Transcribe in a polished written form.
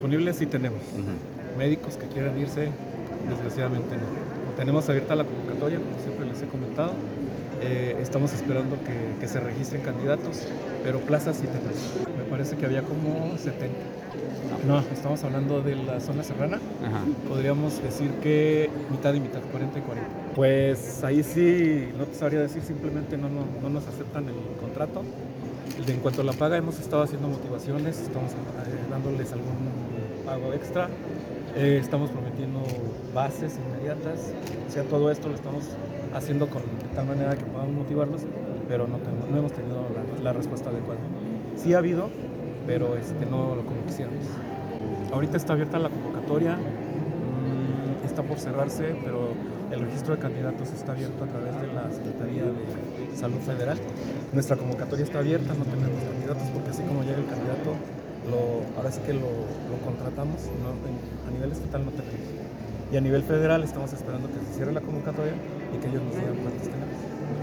Disponibles sí tenemos. Médicos que quieran irse, desgraciadamente no. Tenemos abierta la convocatoria, como siempre les he comentado. Estamos esperando que se registren candidatos, pero plazas sí tenemos. Me parece que había como 70. No, estamos hablando de la zona serrana. Ajá. Podríamos decir que mitad y mitad, 40 y 40. Pues ahí sí, no te sabría decir, simplemente no nos aceptan el contrato. En cuanto a la paga, hemos estado haciendo motivaciones, estamos dándoles algún pago extra, estamos prometiendo bases inmediatas. O sea, todo esto lo estamos haciendo de tal manera que podamos motivarlos, pero no hemos tenido la respuesta adecuada. Sí ha habido, pero no lo como quisiéramos. Ahorita está abierta la convocatoria, está por cerrarse, pero el registro de candidatos está abierto a través de la Secretaría de Salud Federal. Nuestra convocatoria está abierta, no tenemos candidatos porque así como llega el candidato, ahora sí que lo contratamos, a nivel estatal no tenemos. Y a nivel federal estamos esperando que se cierre la convocatoria y que ellos nos digan cuántos tenemos.